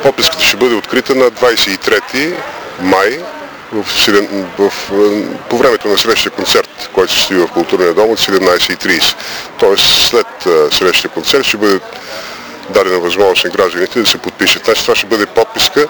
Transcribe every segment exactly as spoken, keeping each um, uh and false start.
Подписката ще бъде открита на двадесет и трети май в, в, в, по времето на следващия концерт, който ще стои в Културния дом от седемнадесет и тридесет. Тоест след следващия концерт ще бъде дадена възможност на гражданите да се подпишат. Значи това ще бъде подписка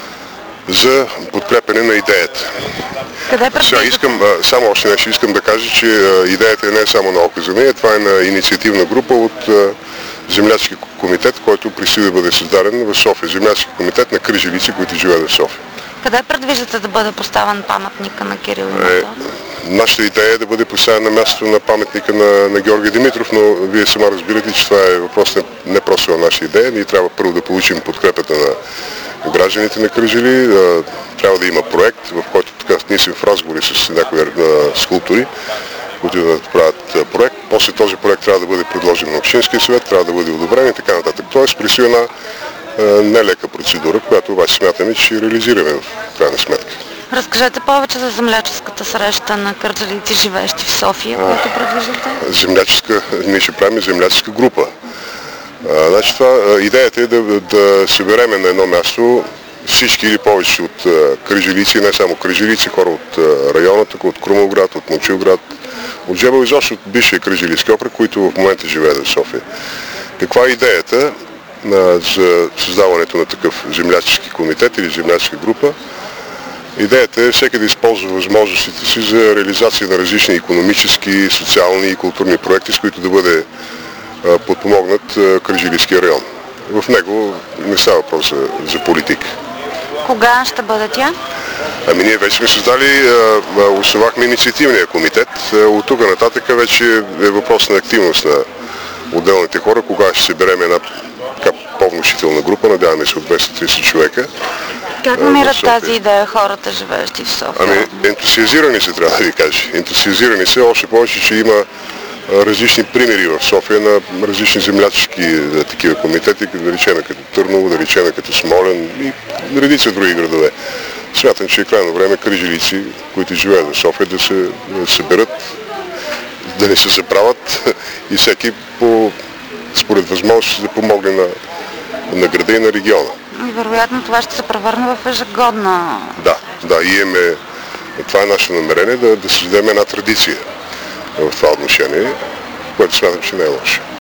за подкрепене на идеята. Къде Сега искам, само още нещо искам да кажа, че идеята е не само на Око за нея, това е на инициативна група от землячески комитет, който предстои да бъде създаден в София. Землячески комитет на кърджалийци, които живеят в София. Къде предвиждате да бъде поставен паметника на Кирил и Методий? Е, нашата идея е да бъде поставен на мястото на паметника на, на Георги Димитров, но вие сама разбирате, че това е въпрос не, не просто на наша идея. Ние трябва първо да получим подкрепата на гражданите на Кърджали. Трябва да има проект, в който така ние сме в разговори с някои скулптори, които да правят проект. После този проект трябва да бъде предложен на Общинския съвет, трябва да бъде одобрен и така нататък. Тоест предстои една нелека процедура, която обаче смятаме, че ще реализираме в крайна сметка. Разкажете повече за земляческата среща на кърджалийци, живеещи в София, която предвиждате? Земляческа, ние ще правим земляческа група. А, значи това, идеята е да, да събереме на едно място всички или повече от кърджалийци, не само кърджалийци, хора от района, тук от Крумовград, от Момчилград, от Жебел, изобщо от бившия кърджалийски окръг, които в момента живеят в София. Каква е идеята за създаването на такъв землячески комитет или земляческа група? Идеята е всеки да използва възможностите си за реализация на различни икономически, социални и културни проекти, с които да бъде подпомогнат Кърджалийския район. В него не става въпрос за, за политика. Кога ще бъде тя? Ами ние вече сме създали, основахме инициативния комитет. От тук нататък вече е въпрос на активност на отделните хора, кога ще се берем една по-внушителна група, надяваме се от двеста и тридесет човека. Как намират тази идея хората, живеещи в София? Ами ентусиазирани се, трябва да ви кажа. Ентусиазирани се, още повече, че има различни примери в София на различни землячески такива комитети, да речеме като Търново, да речеме като Смолен и редица други градове. Смятам, че е крайно време кърджалийци, които живеят в София, да се да съберат, да не се забравят и всеки по, според възможност да помогне на, на града и на региона. И вероятно това ще се превърне в ежегодна... Да, да, и имаме, това е наше намерение да, да създадем една традиция в това отношение, което смятам, че не е лошо.